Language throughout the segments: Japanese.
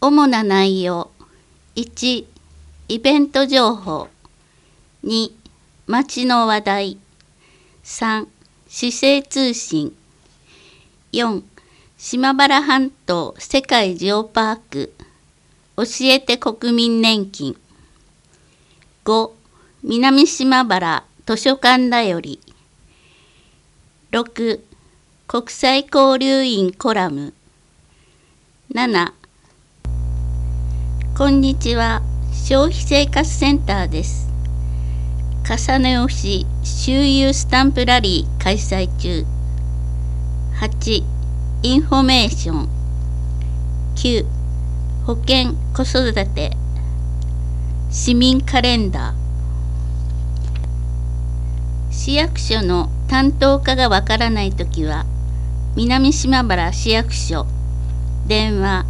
主な内容。1、イベント情報。2、街の話題。3、市政通信。4、島原半島世界ジオパーク。教えて国民年金。5、南島原図書館だより。6、国際交流員コラム。7、こんにちは、消費生活センターです。重ね押し周遊スタンプラリー開催中。8、インフォメーション。9、保健子育て。市民カレンダー。市役所の担当課がわからないときは、南島原市役所、電話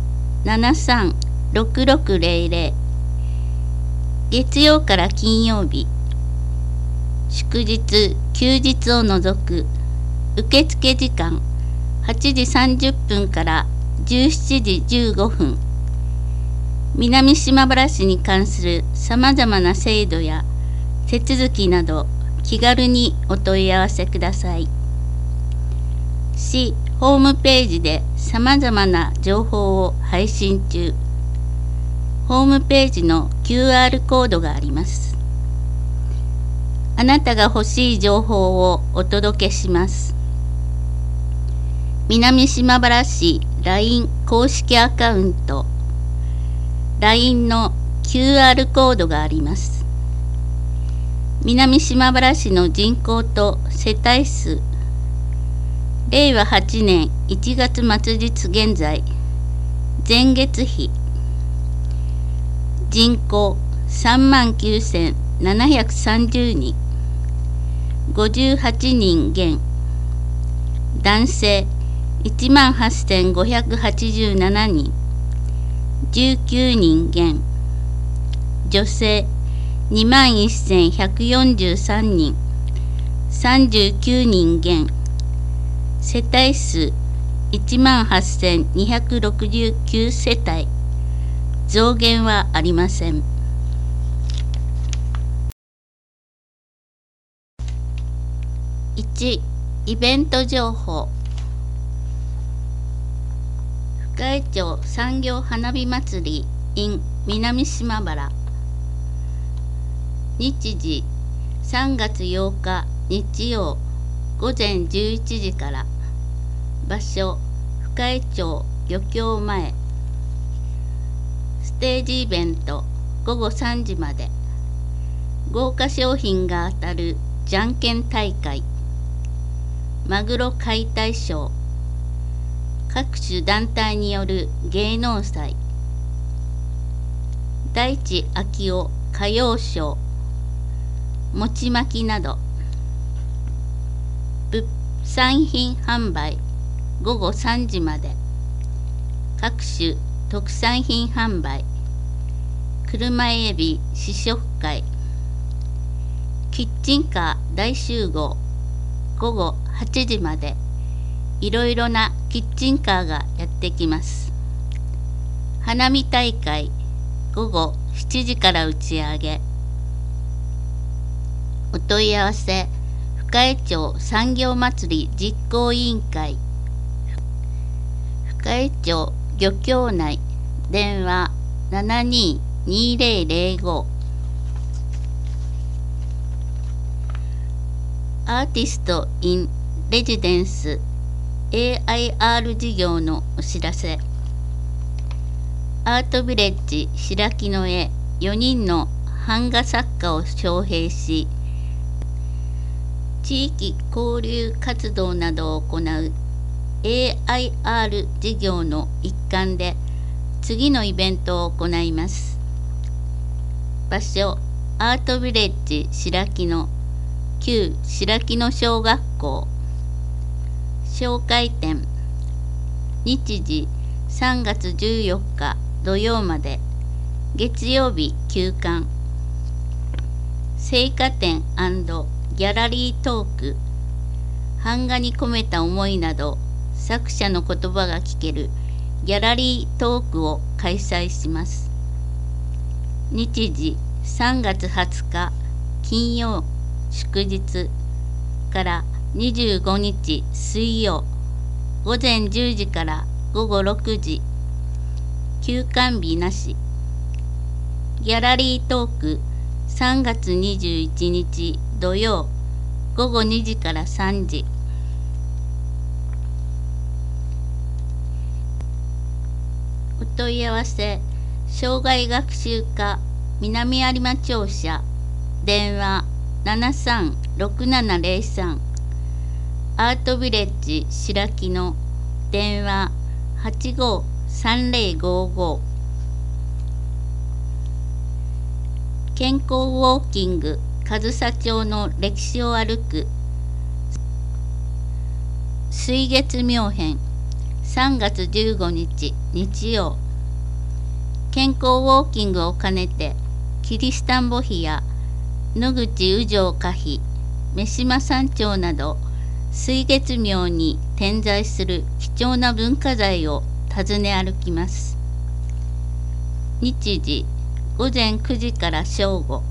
73-6600。月曜から金曜日、祝日休日を除く受付時間8時30分から17時15分。南島原市に関するさまざまな制度や手続きなど気軽にお問い合わせください。市ホームページでさまざまな情報を配信中。ホームページの QR コードがあります。あなたが欲しい情報をお届けします。南島原市 LINE 公式アカウント。LINE の QR コードがあります。南島原市の人口と世帯数。令和8年1月末日現在、前月比。人口39,730人。58人減。男性18,587人。19人減。女性21,143人。39人減。世帯数18,269世帯。増減はありません。1、イベント情報。深江町産業花火祭り in 南島原。日時3月8日日曜午前11時から。場所深江町漁協前。ステージイベント午後3時まで。豪華商品が当たるじゃんけん大会。マグロ解体ショー。各種団体による芸能祭。大地昭夫歌謡ショー。餅巻きなど。物産品販売午後3時まで。各種特産品販売。車エビ試食会。キッチンカー大集合午後8時まで。いろいろなキッチンカーがやってきます。花見大会午後7時から打ち上げ。お問い合わせ深江町産業祭り実行委員会。深江町漁協内。電話72-2005。アーティスト・イン・レジデンス AIR 事業のお知らせ。アートビレッジ白木の絵4人の版画作家を招聘し、地域交流活動などを行う AIR 事業の一環で次のイベントを行います。場所アートビレッジ白木の旧白木野小学校。紹介展。日時3月14日土曜まで。月曜日休館。生花店&ギャラリートーク。版画に込めた思いなど作者の言葉が聞けるギャラリートークを開催します。日時3月20日金曜祝日から25日水曜午前10時から午後6時、休館日なし。ギャラリートーク3月21日土曜午後2時から3時。お問い合わせ、障害学習課南有馬庁舎、電話736703、アートビレッジ白木の電話853055。健康ウォーキング上総町の歴史を歩く水月妙編3月15日日曜。健康ウォーキングを兼ねてキリシタン墓碑や野口宇城歌碑、三島山頂など水月廟に点在する貴重な文化財を訪ね歩きます。日時午前9時から正午。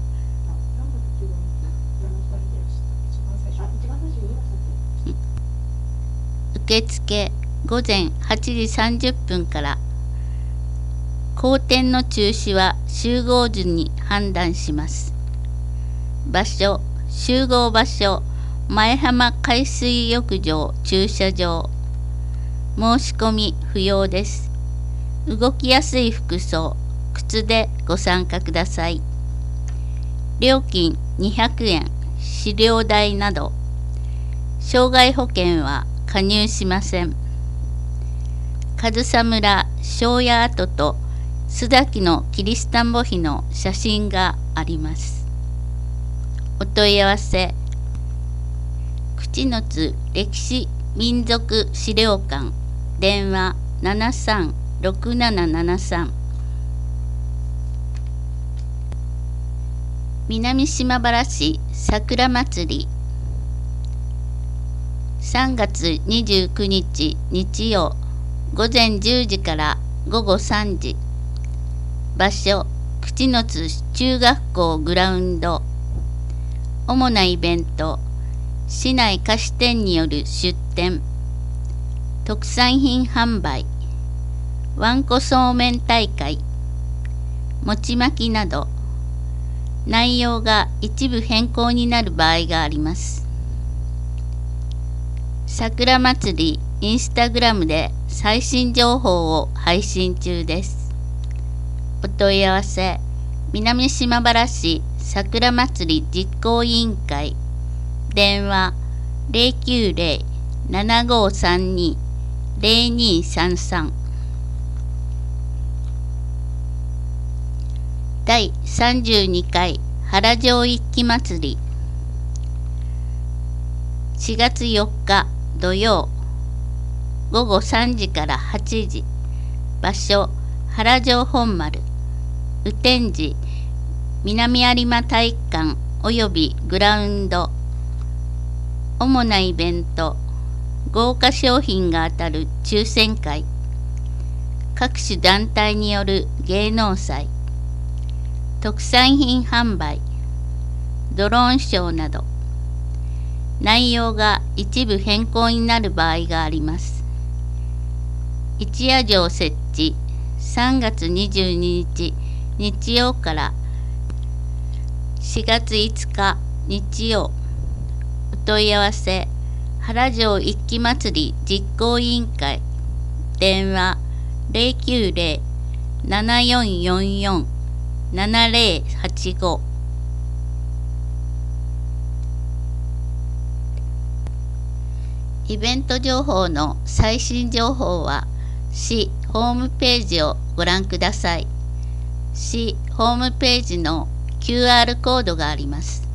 受付午前8時30分から。後展の中止は集合時に判断します。場所、集合場所、前浜海水浴場駐車場。申し込み不要です。動きやすい服装、靴でご参加ください。料金200円、飼料代など。障害保険は加入しません。上総村庄屋跡と須崎のキリシタン墓碑の写真があります。お問い合わせ、口の津歴史民族資料館、電話736773。南島原市桜祭り3月29日日曜午前10時から午後3時。場所、口の津中学校グラウンド。主なイベント、市内菓子店による出店、特産品販売、わんこそうめん大会、餅巻きなど。内容が一部変更になる場合があります。桜祭りインスタグラムで最新情報を配信中です。お問い合わせ、南島原市桜祭り実行委員会、電話090-7532-0233。第32回原城一揆祭り4月4日土曜午後3時から8時。場所、原城本丸。雨天時、南有馬体育館及びグラウンド。主なイベント、豪華商品が当たる抽選会、各種団体による芸能祭、特産品販売、ドローンショーなど。内容が一部変更になる場合があります。一夜城設置3月22日日曜から4月5日日曜。お問い合わせ、原城一揆祭り実行委員会、電話090-7444-7085。イベント情報の最新情報は市ホームページをご覧ください。市ホームページの QR コードがあります。